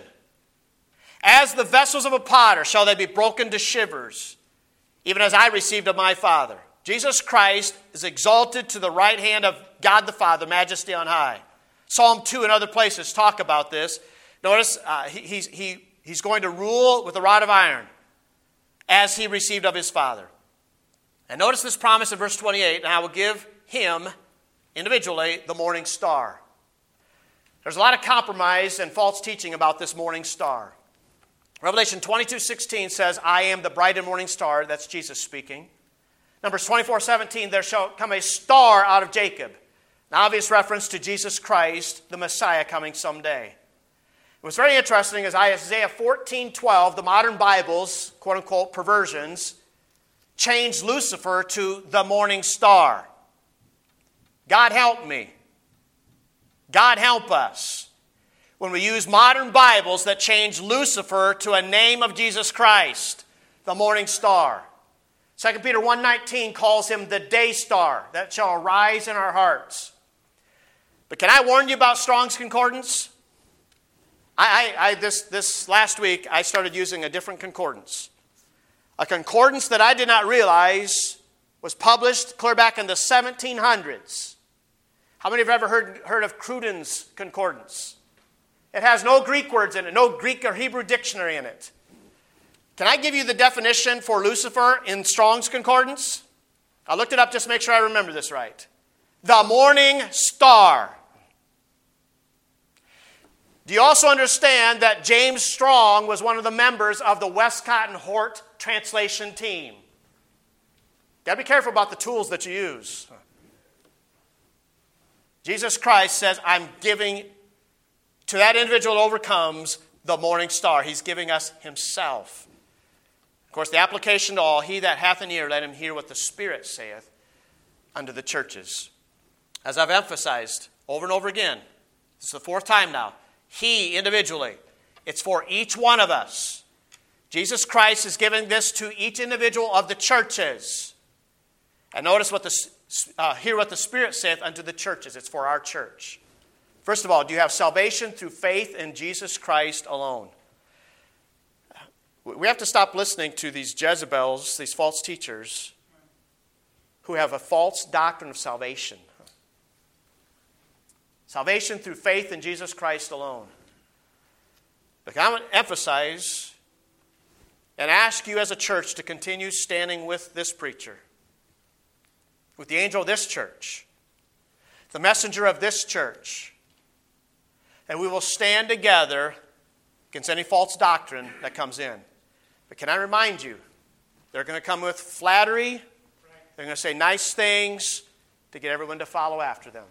As the vessels of a potter shall they be broken to shivers, even as I received of my Father. Jesus Christ is exalted to the right hand of God the Father, majesty on high. Psalm two and other places talk about this. Notice uh, he, he's, he, he's going to rule with a rod of iron as he received of his Father. And notice this promise in verse twenty-eight, and I will give him individually the morning star. There's a lot of compromise and false teaching about this morning star. Revelation twenty-two sixteen says, I am the bright and morning star. That's Jesus speaking. Numbers twenty-four seventeen, there shall come a star out of Jacob. An obvious reference to Jesus Christ, the Messiah, coming someday. What's very interesting is Isaiah fourteen twelve, the modern Bibles, quote-unquote perversions, changed Lucifer to the morning star. God help me. God help us. When we use modern Bibles that change Lucifer to a name of Jesus Christ, the morning star. Second Peter one nineteen calls him the day star that shall arise in our hearts. But can I warn you about Strong's Concordance? I, I, I this, this last week, I started using a different concordance. A concordance that I did not realize was published clear back in the seventeen hundreds. How many have ever heard, heard of Cruden's Concordance? It has no Greek words in it, no Greek or Hebrew dictionary in it. Can I give you the definition for Lucifer in Strong's Concordance? I looked it up just to make sure I remember this right. The morning star. Do you also understand that James Strong was one of the members of the Westcott and Hort translation team? Got to be careful about the tools that you use. Jesus Christ says, I'm giving to that individual that overcomes the morning star. He's giving us himself. Of course, the application to all, he that hath an ear, let him hear what the Spirit saith unto the churches. As I've emphasized over and over again, this is the fourth time now, he individually, it's for each one of us. Jesus Christ is giving this to each individual of the churches. And notice what the, uh, hear what the Spirit saith unto the churches. It's for our church. First of all, do you have salvation through faith in Jesus Christ alone? We have to stop listening to these Jezebels, these false teachers, who have a false doctrine of salvation. Salvation through faith in Jesus Christ alone. But I want to emphasize and ask you as a church to continue standing with this preacher, with the angel of this church, the messenger of this church, and we will stand together against any false doctrine that comes in. But can I remind you, they're going to come with flattery. They're going to say nice things to get everyone to follow after them.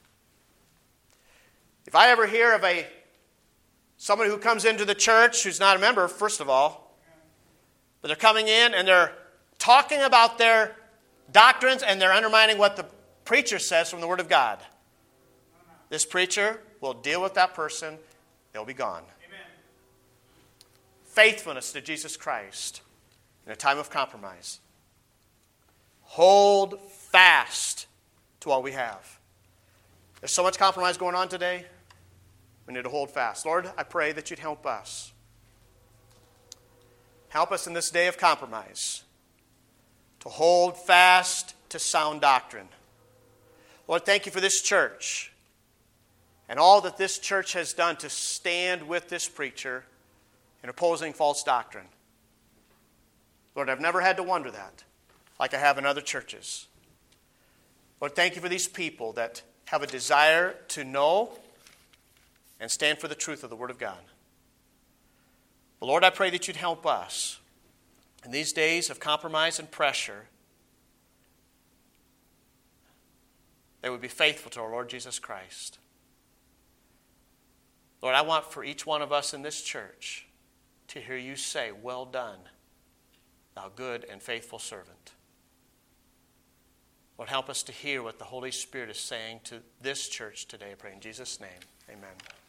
If I ever hear of a somebody who comes into the church who's not a member, first of all, but they're coming in and they're talking about their doctrines and they're undermining what the preacher says from the Word of God, this preacher will deal with that person. They'll be gone. Amen. Faithfulness to Jesus Christ in a time of compromise. Hold fast to what we have. There's so much compromise going on today. We need to hold fast. Lord, I pray that you'd help us. Help us in this day of compromise to hold fast to sound doctrine. Lord, thank you for this church and all that this church has done to stand with this preacher in opposing false doctrine. Lord, I've never had to wonder that like I have in other churches. Lord, thank you for these people that have a desire to know and stand for the truth of the Word of God. But Lord, I pray that you'd help us in these days of compromise and pressure. They would be faithful to our Lord Jesus Christ. Lord, I want for each one of us in this church to hear you say, well done, thou good and faithful servant. Lord, help us to hear what the Holy Spirit is saying to this church today. I pray in Jesus' name, amen.